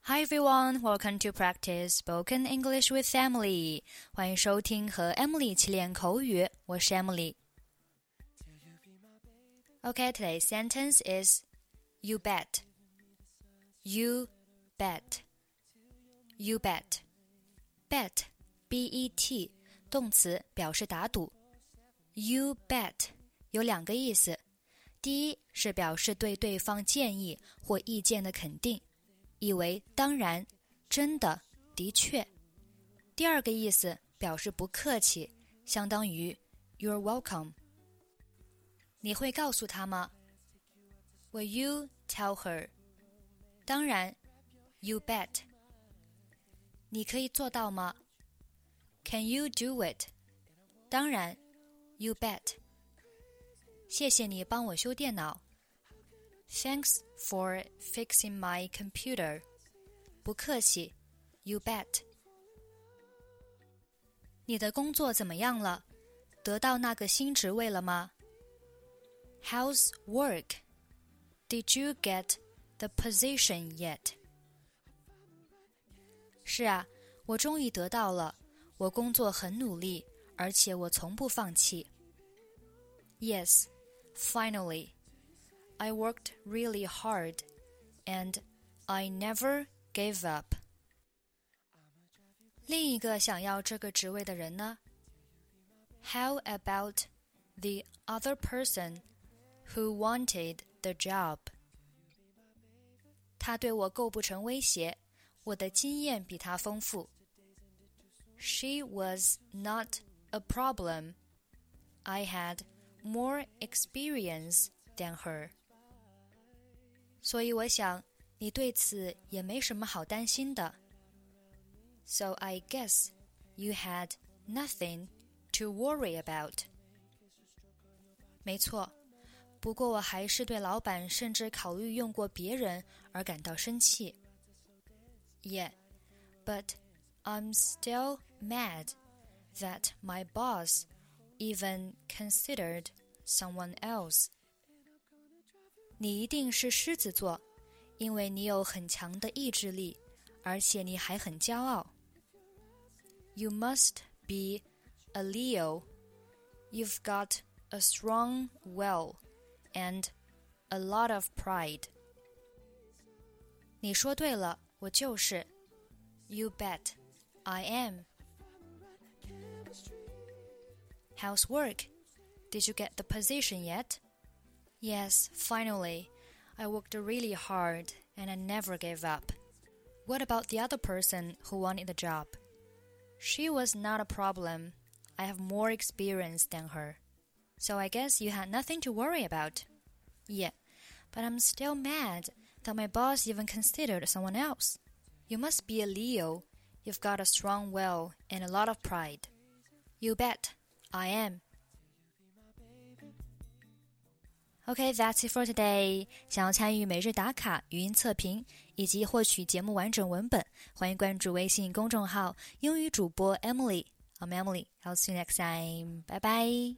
Hi everyone, welcome to practice spoken English with Emily. 欢迎收听和 Emily 一起练口语，我是 Emily. Okay, today's sentence is You bet. You bet. You bet. Bet, B-E-T, 动词表示打赌。You bet 有两个意思，第一是表示对对方建议或意见的肯定，意为当然、真的、的确。第二个意思表示不客气，相当于 You're welcome。你会告诉他吗？ Will you tell her? 当然 You bet。 你可以做到吗？ Can you do it? 当然 You bet。 谢谢你帮我修电脑。 Thanks for fixing my computer. 不客气 You bet。 你的工作怎么样了？得到那个新职位了吗？ How's work? Did you get the position yet? 是啊，我终于得到了，我工作很努力，而且我从不放弃。 Yes, finally. I worked really hard, and I never gave up. 另一个想要这个职位的人呢？ How about the other person who wanted the job? 他对我构不成威胁，我的经验比他丰富。 She was not a problem. I had more experience than her. 所以我想你对此也没什么好担心的。 So I guess you had nothing to worry about. 没错，不过我还是对老板甚至考虑用过别人而感到生气。 Yeah, but I'm still mad that my boss even considered someone else. 你一定是狮子座，因为你有很强的意志力，而且你还很骄傲。 You must be a Leo. You've got a strong will and a lot of pride. 你说对了，我就是。 You bet, I am. How's work? Did you get the position yet? Yes, finally. I worked really hard and I never gave up. What about the other person who wanted the job? She was not a problem. I have more experience than her. So I guess you had nothing to worry about. Yeah, but I'm still mad that my boss even considered someone else. You must be a Leo. You've got a strong will and a lot of pride. You bet, I am. Okay, that's it for today. 想要参与每日打卡、语音测评以及获取节目完整文本，欢迎关注微信公众号英语主播 Emily. I'm Emily. I'll see you next time. Bye bye.